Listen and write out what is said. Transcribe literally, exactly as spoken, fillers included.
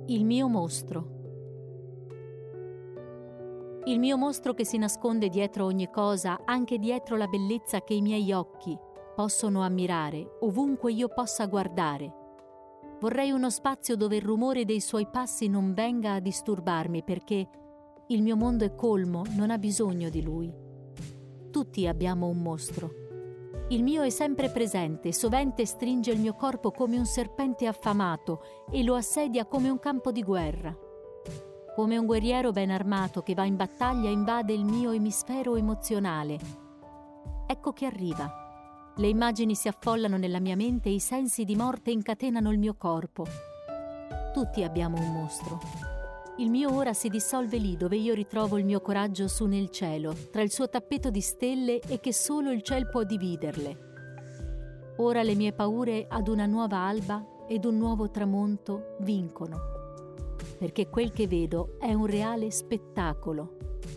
Il mio mostro. Il mio mostro che si nasconde dietro ogni cosa, anche dietro la bellezza che i miei occhi possono ammirare, ovunque io possa guardare. Vorrei uno spazio dove il rumore dei suoi passi non venga a disturbarmi, perché il mio mondo è colmo, non ha bisogno di lui. Tutti abbiamo un mostro. Il mio è sempre presente, sovente stringe il mio corpo come un serpente affamato e lo assedia come un campo di guerra. Come un guerriero ben armato che va in battaglia invade il mio emisfero emozionale. Ecco che arriva. Le immagini si affollano nella mia mente e i sensi di morte incatenano il mio corpo. Tutti abbiamo un mostro. Il mio ora si dissolve lì dove io ritrovo il mio coraggio su nel cielo, tra il suo tappeto di stelle e che solo il ciel può dividerle. Ora le mie paure ad una nuova alba ed un nuovo tramonto vincono, perché quel che vedo è un reale spettacolo.